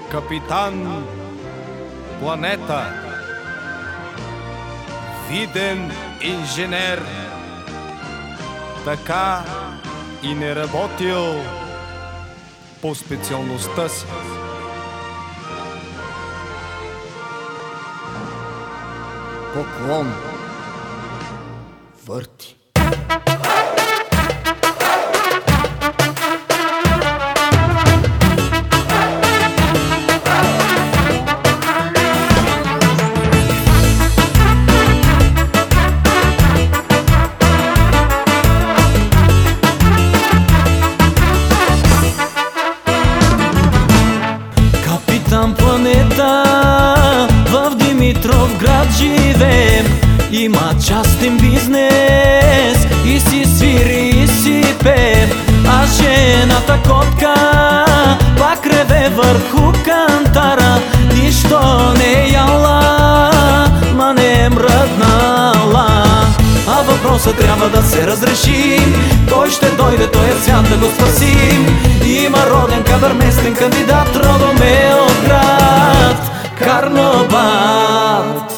Капитан Планета, виден инженер, така и не работил по специалността си. Поклон върти. Капитан Планета, в Димитровград живеем. Има частен бизнес и си свири и си пеем. А жената котка пак реве върху кантара. Нищо не е яла, ма не е мръднала. А въпросът трябва да се разреши. Той ще дойде, той е свят да го спасим. Има роден каберместен кандидат, родом е от град Карнобат.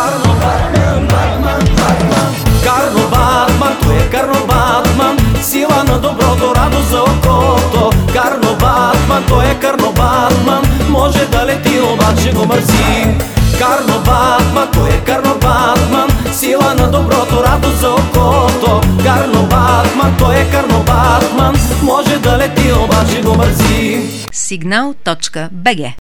Карнобатман, той е Карнобатман, сила на доброто, радост за окото. Карнобатман, той е Карнобатман, може да лети, обаче го мързи. Карнобатман, той е Карнобатман, сила на доброто, радост за окото. Карнобатман, той е Карнобатман, може да лети, обаче го мързи. Signal.bg